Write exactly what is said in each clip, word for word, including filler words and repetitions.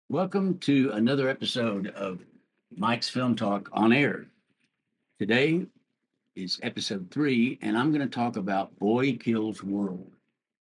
Welcome to another episode of Mike's Film Talk on air. Today is episode three, and I'm going to talk about Boy Kills World.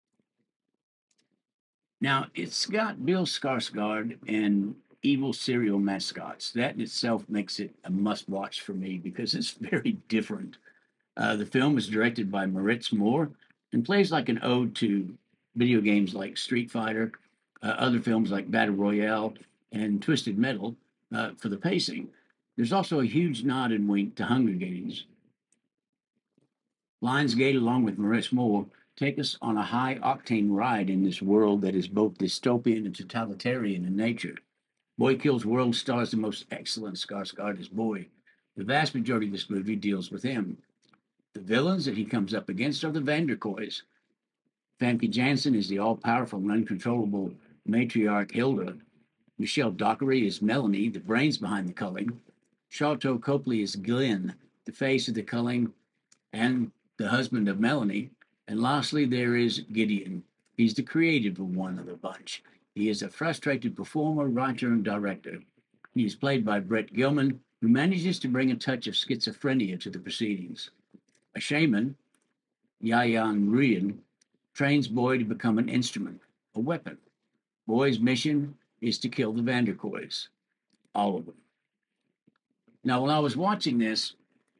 Now, it's got Bill Skarsgård and evil serial mascots. That in itself makes it a must watch for me because it's very different. Uh, the film is directed by Moritz Moore and plays like an ode to video games like Street Fighter, uh, other films like Battle Royale, and Twisted Metal uh, for the pacing. There's also a huge nod and wink to Hunger Games. Lionsgate, along with Moritz Moore, take us on a high octane ride in this world that is both dystopian and totalitarian in nature. Boy Kills World stars the most excellent Skarsgård as Boy. The vast majority of this movie deals with him. The villains that he comes up against are the Vanderkoys. Famke Janssen is the all-powerful and uncontrollable matriarch Hilda. Michelle Dockery is Melanie, the brains behind the culling. Sharlto Copley is Glenn, the face of the culling and the husband of Melanie. And lastly, there is Gideon. He's the creative one of the bunch. He is a frustrated performer, writer, and director. He is played by Brett Gilman, who manages to bring a touch of schizophrenia to the proceedings. A shaman, Yayan Ruyan, trains Boy to become an instrument, a weapon. Boy's mission is to kill the Vanderkoys, all of them. Now, when I was watching this,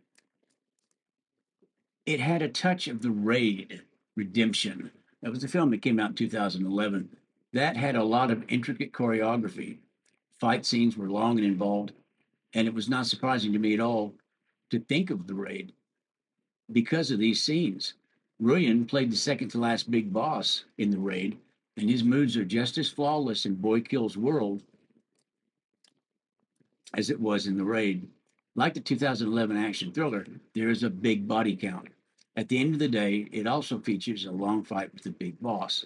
it had a touch of The Raid Redemption. That was the film that came out in two thousand eleven. That had a lot of intricate choreography. Fight scenes were long and involved, and it was not surprising to me at all to think of The Raid because of these scenes. Ruyan played the second to last big boss in The Raid, and his moods are just as flawless in Boy Kills World as it was in The Raid. Like the two thousand eleven action thriller, there is a big body count. At the end of the day, it also features a long fight with the big boss.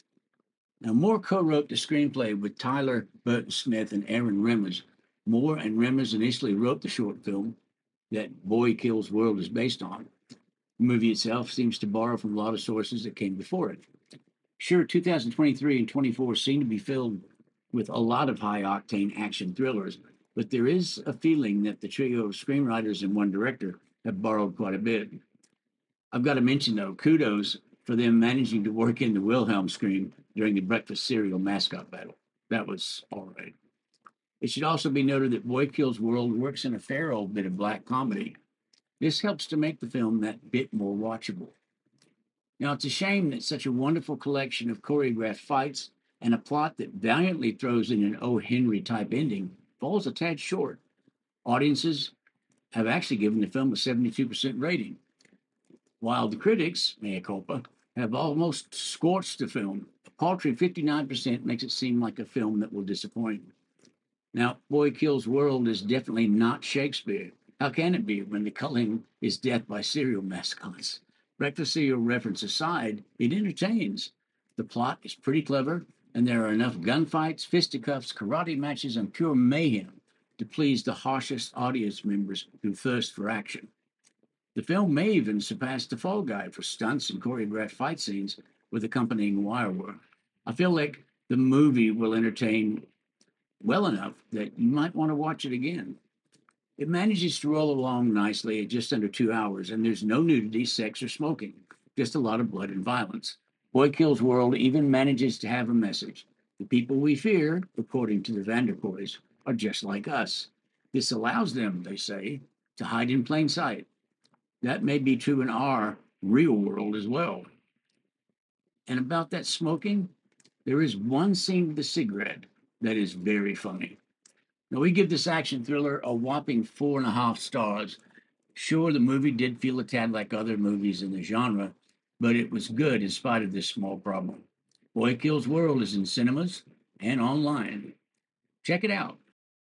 Now, Moore co-wrote the screenplay with Tyler Burton Smith and Aaron Remmers. Moore and Remmers initially wrote the short film that Boy Kills World is based on. The movie itself seems to borrow from a lot of sources that came before it. Sure, two thousand twenty-three and twenty-four seem to be filled with a lot of high-octane action thrillers, but there is a feeling that the trio of screenwriters and one director have borrowed quite a bit. I've got to mention, though, kudos for them managing to work in the Wilhelm scream during the breakfast cereal mascot battle. That was all right. It should also be noted that Boy Kills World works in a fair old bit of black comedy. This helps to make the film that bit more watchable. Now, it's a shame that such a wonderful collection of choreographed fights and a plot that valiantly throws in an O. Henry type ending falls a tad short. Audiences have actually given the film a seventy-two percent rating, while the critics, mea culpa, have almost scorched the film. A paltry fifty-nine percent makes it seem like a film that will disappoint. Now, Boy Kills World is definitely not Shakespeare. How can it be when the culling is death by cereal mascots? Breakfast cereal reference aside, it entertains. The plot is pretty clever, and there are enough gunfights, fisticuffs, karate matches, and pure mayhem to please the harshest audience members who thirst for action. The film may even surpass The Fall Guy for stunts and choreographed fight scenes with accompanying wire work. I feel like the movie will entertain well enough that you might want to watch it again. It manages to roll along nicely at just under two hours, and there's no nudity, sex, or smoking, just a lot of blood and violence. Boy Kills World even manages to have a message. The people we fear, according to the Vanderkoys, are just like us. This allows them, they say, to hide in plain sight. That may be true in our real world as well. And about that smoking, there is one scene with the cigarette that is very funny. Now, we give this action thriller a whopping four and a half stars. Sure, the movie did feel a tad like other movies in the genre, but it was good in spite of this small problem. Boy Kills World is in cinemas and online. Check it out.